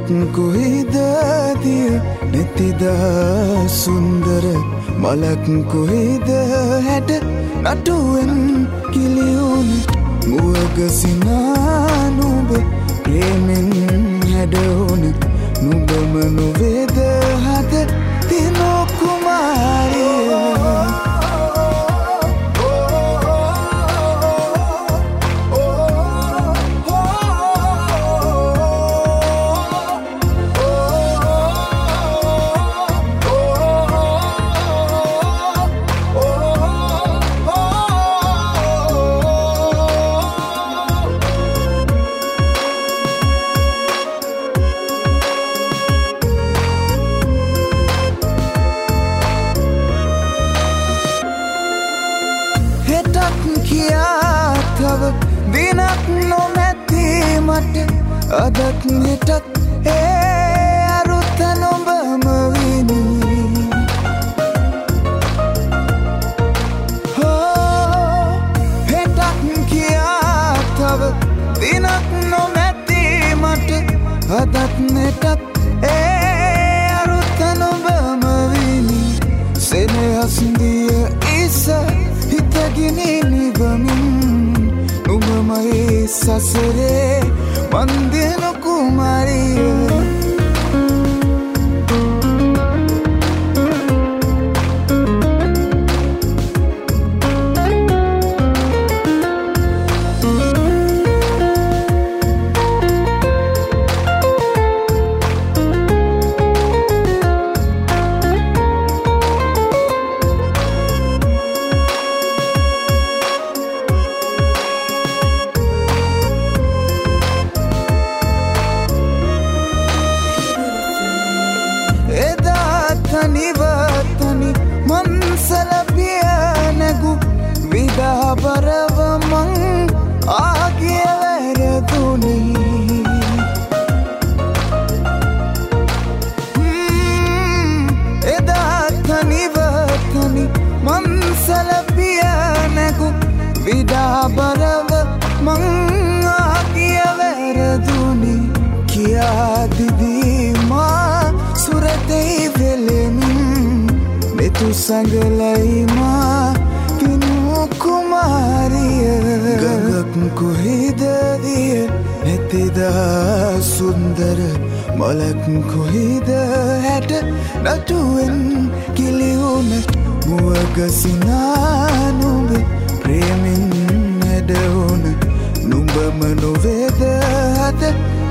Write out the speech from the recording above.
හෙටක් කොහෙද දිය නැතිද සුන්දර මලක් කොහෙද හැට නටුවෙන් කිලියුන මුවගසිනා නුඹ ප්‍රේමෙන් හැඩවුන නුඹම නොවේද හද තිනෝ කුමාරිය දිනක් නොමැති මට අදත් හෙටත් අරුත නොඹම විනි හෙටක් කියා තව දිනක් නොමැති මට අදත් හෙටත් අරුත නොඹම විනි සෙනෙහස් දිය ඉස හිතගිනි නිවමින් නුඹමයි සසරේ වන්දින කුමාරිය තනි මන්සල පියනගු විදාබරව මං ආගිය වැරදුනි එදා තනි මන්සල පියනගු විදාබරව මං ආගිය වැරදුනි කියා දිදී මා සුරතේ වෙලෙමින් මෙතු සංගලයිමා පිනු කුමාරිය ගඟක් කොහෙද දිය නැතිද සුන්දර මලක් කොහෙද හැට නටුවෙන් කිලියුන මුවගසිනා නුඹ ප්‍රේමෙන් හැඩවුන නුඹම නොවේද හද